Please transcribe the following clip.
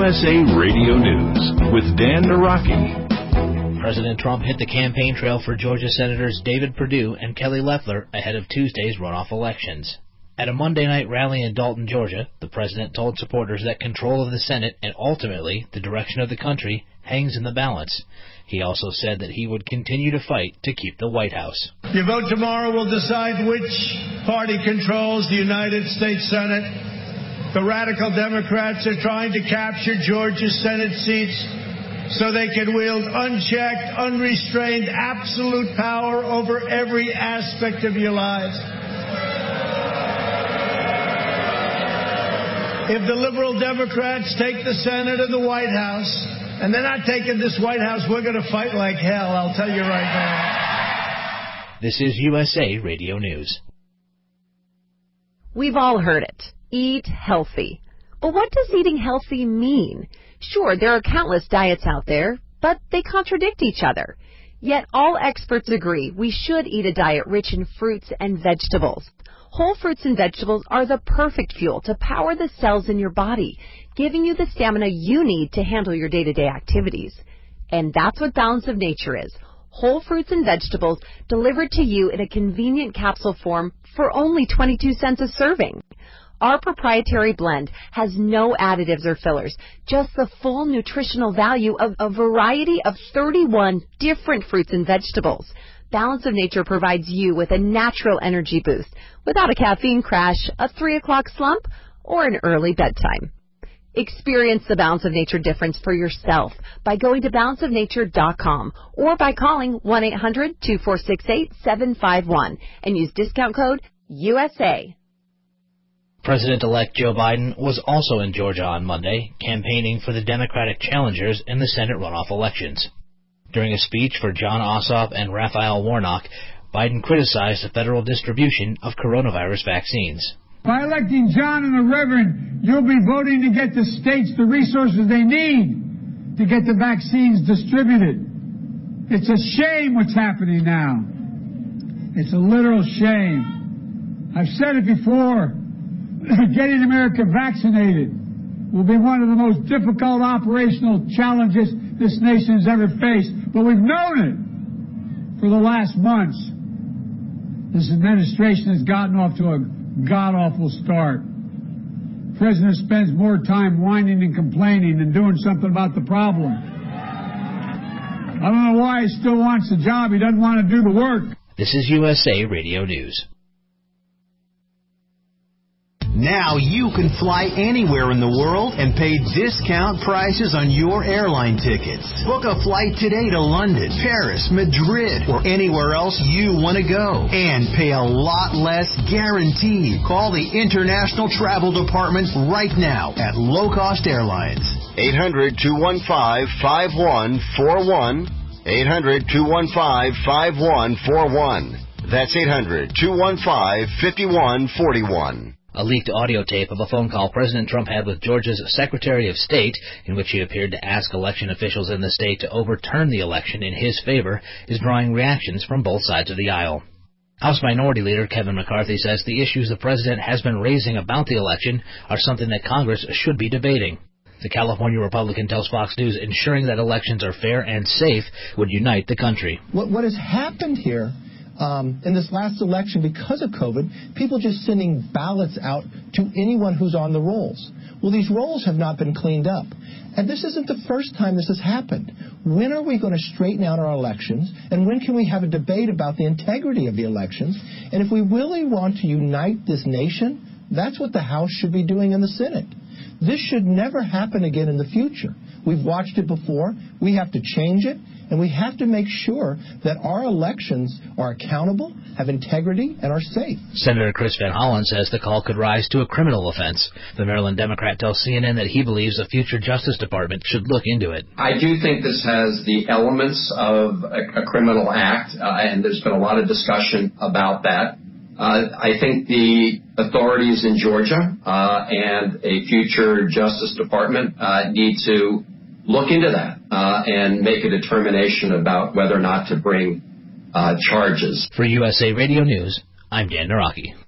USA Radio News with Dan Naraki. President Trump hit the campaign trail for Georgia Senators David Perdue and Kelly Loeffler ahead of Tuesday's runoff elections. At a Monday night rally in Dalton, Georgia, the president told supporters that control of the Senate and ultimately the direction of the country hangs in the balance. He also said that he would continue to fight to keep the White House. Your vote tomorrow will decide which party controls the United States Senate. The radical Democrats are trying to capture Georgia's Senate seats so they can wield unchecked, unrestrained, absolute power over every aspect of your lives. If the liberal Democrats take the Senate and the White House, and they're not taking this White House, we're going to fight like hell, I'll tell you right now. This is USA Radio News. We've all heard it. Eat healthy. But what does eating healthy mean? Sure, there are countless diets out there, but they contradict each other. Yet all experts agree we should eat a diet rich in fruits and vegetables. Whole fruits and vegetables are the perfect fuel to power the cells in your body, giving you the stamina you need to handle your day-to-day activities. And that's what Balance of Nature is. Whole fruits and vegetables delivered to you in a convenient capsule form for only 22 cents a serving. Our proprietary blend has no additives or fillers, just the full nutritional value of a variety of 31 different fruits and vegetables. Balance of Nature provides you with a natural energy boost without a caffeine crash, a 3 o'clock slump, or an early bedtime. Experience the Balance of Nature difference for yourself by going to balanceofnature.com or by calling 1-800-246-8751 and use discount code USA. President-elect Joe Biden was also in Georgia on Monday, campaigning for the Democratic challengers in the Senate runoff elections. During a speech for Jon Ossoff and Raphael Warnock, Biden criticized the federal distribution of coronavirus vaccines. By electing John and the Reverend, you'll be voting to get the states the resources they need to get the vaccines distributed. It's a shame what's happening now. It's a literal shame. I've said it before. Getting America vaccinated will be one of the most difficult operational challenges this nation has ever faced. But we've known it for the last months. This administration has gotten off to a god-awful start. The president spends more time whining and complaining than doing something about the problem. I don't know why he still wants the job. He doesn't want to do the work. This is USA Radio News. Now you can fly anywhere in the world and pay discount prices on your airline tickets. Book a flight today to London, Paris, Madrid, or anywhere else you want to go. And pay a lot less guaranteed. Call the International Travel Department right now at Low Cost Airlines. 800-215-5141. 800-215-5141. That's 800-215-5141. A leaked audio tape of a phone call President Trump had with Georgia's Secretary of State, in which he appeared to ask election officials in the state to overturn the election in his favor, is drawing reactions from both sides of the aisle. House Minority Leader Kevin McCarthy says the issues the president has been raising about the election are something that Congress should be debating. The California Republican tells Fox News ensuring that elections are fair and safe would unite the country. What has happened here in this last election, because of COVID, people just sending ballots out to anyone who's on the rolls. Well, these rolls have not been cleaned up. And this isn't the first time this has happened. When are we going to straighten out our elections? And when can we have a debate about the integrity of the elections? And if we really want to unite this nation, that's what the House should be doing in the Senate. This should never happen again in the future. We've watched it before. We have to change it. And we have to make sure that our elections are accountable, have integrity, and are safe. Senator Chris Van Hollen says the call could rise to a criminal offense. The Maryland Democrat tells CNN that he believes the future Justice Department should look into it. I do think this has the elements of a criminal act, and there's been a lot of discussion about that. I think the authorities in Georgia and a future Justice Department need to look into that and make a determination about whether or not to bring charges. For USA Radio News, I'm Dan Naraki.